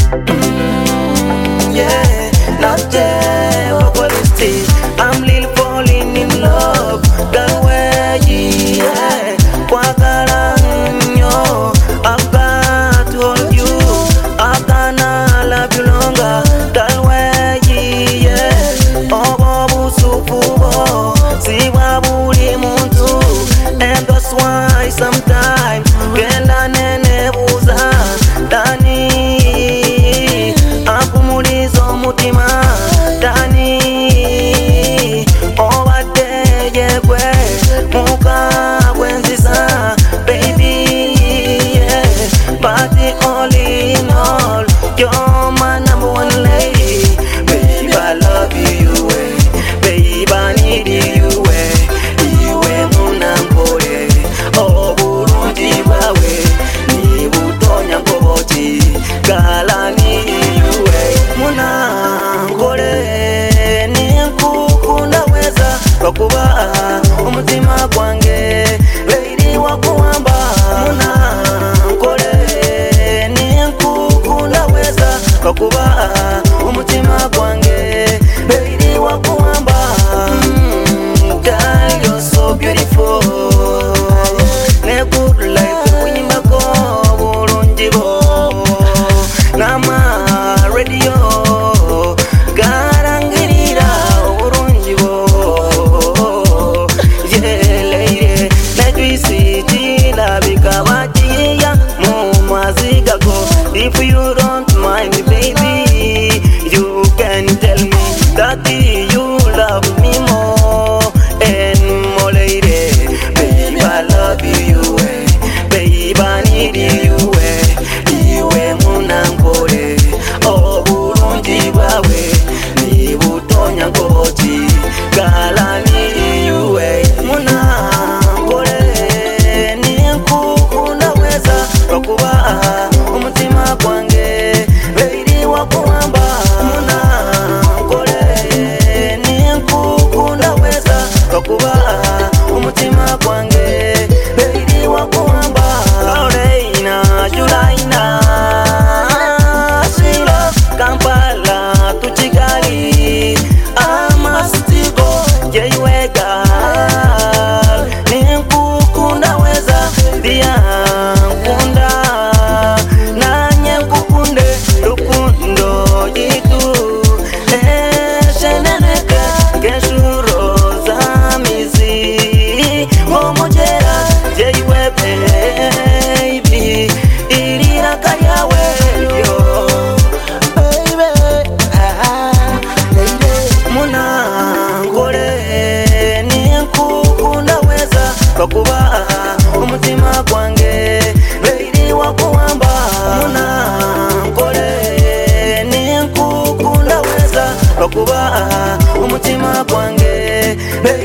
Yeah, not there, what is this? I'm really falling in love. Girl, where you at? Kwagaranyo, I've got to hold you. I cannot love you longer. Girl, where you at? Obo busukubo, siwa buli muntu. And that's why sometimes kenda nene buza dani apumulizo mutima dani obadeye gwe muka gwenzisa baby, yeah. But all in all, you're my number one lady. Babe, I love you, babe, I need you, iwe munangole oburungi bwawe nibutonya nkoboti galani iwe munangole ninkukunda weza lwakuba umutima gwange lady wakuwamba munangole ninkukunda weza lwakuba umutima gwange lady wakuwamba. Girl, you're so beautiful. Ne good life kunyima ko bulungibo nama radio garangirira bulungibo. Yeah, lady, ne twisi tilabika bagiya mu maziga go. If you don't mind me, baby, you can tell me that you love me more and more, lady. Babe, I love you, babe, I need you, iwe munangole oburungi bwawe nibutonya nkoboti galani iwe munangole ninkukunda weza lwakuba umutima gwange lady wakuwamba munangole ninkukunda weza lwakuba umutima gwange lady wakuwamba. Lorena, Julaina, Silo, Kampala to Kigali, Amastigo, Jaiwe girl, ninkukunda weza pia nkunda nanye nkukunde rukundo yitu sheneneke keshuro za mizi ngomojera jeiwe baby iliraka yawe yo baby lady munangole ninkukunda weza lwakuba umutima gwange lady wakuwamba munangole ninkukunda weza lwakuba umutima gwange